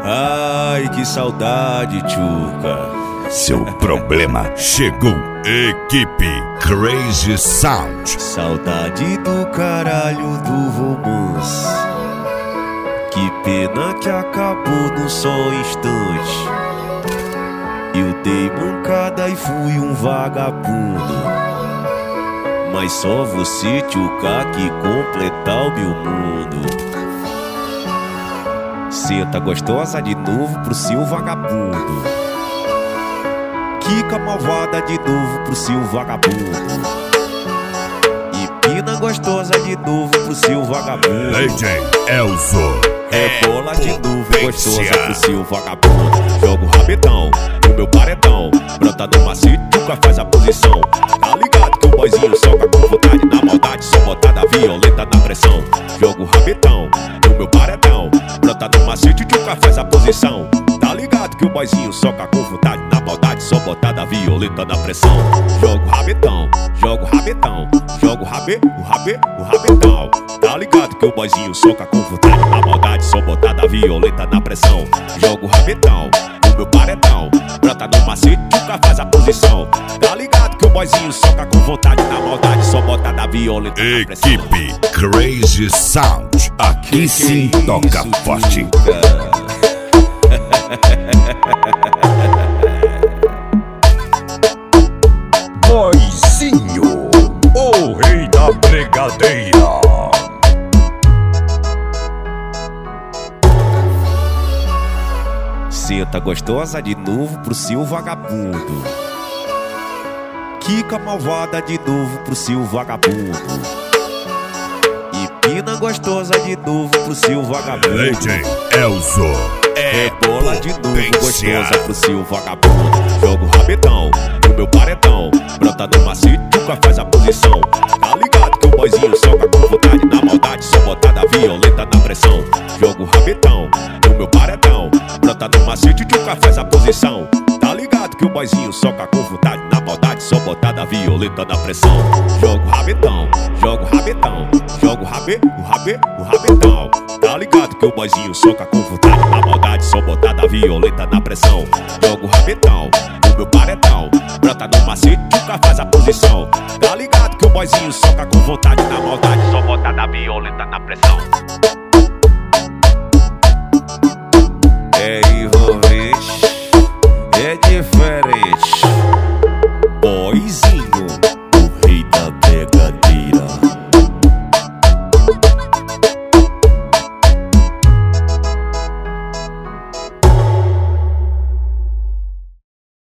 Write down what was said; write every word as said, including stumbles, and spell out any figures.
Ai, que saudade, tchuca. Seu problema chegou. Equipe Crazy Sound. Saudade do caralho do romance. Que pena que acabou num só instante. Eu dei mancada e fui um vagabundo. Mas só você, tchuca, que completar o meu mundo. Senta gostosa de novo pro seu vagabundo. Quica malvada de novo pro seu vagabundo. E pina gostosa de novo pro seu vagabundo. Legend Elzo. É bola de novo gostosa pro seu vagabundo. Joga o rabetão no meu paredão. Brota no macete, tchuca faz a posição. Tá ligado que o boizinho soca com vontade. Na maldade, só botada violenta na pressão. Joga o rabetão no meu paredão. Brota no macete, tchuca faz a posição. Tá ligado que o boizinho soca com vontade. Na maldade, só botada violenta na pressão. Joga o rabetão, joga o rabetão. Joga o rabê, o rabê, o rabetão. Tá ligado que o boizinho soca com vontade. Na maldade, só botada violenta na pressão. Joga o rabetão no meu paredão. Brota no macete, tchuca faz a posição. Tá ligado que o boizinho soca com vontade. Na maldade, só botada violenta na pressão. Equipe Crazy Sound. Aqui sim toca forte. Boizinho, o rei da pregadeira. Senta gostosa de novo pro seu vagabundo. Quica malvada de novo pro seu vagabundo. E pina gostosa de novo pro seu vagabundo. Legend Elzo. É bola de novo gostosa pro seu vagabundo. Joga o rabetão no meu paredão. Brota no macete, tchuca faz a posição. Tá ligado que o boizinho soca com vontade. Na maldade, só botada violenta na pressão. Joga o rabetão no meu paredão. Brota no macete, tchuca faz a posição. Tá ligado que o boizinho soca com vontade. Na maldade, só botada violenta na pressão. Joga o rabetão, joga o rabetão. Joga o rabê, o rabê, o rabetão. Tá ligado que o boizinho soca com vontade. Na maldade, só botada violenta na pressão. Joga o rabetão no meu paredão. Brota no macete, tchuca faz a posição. Tá ligado que o boizinho soca com vontade. Na maldade, só botada violenta na pressão.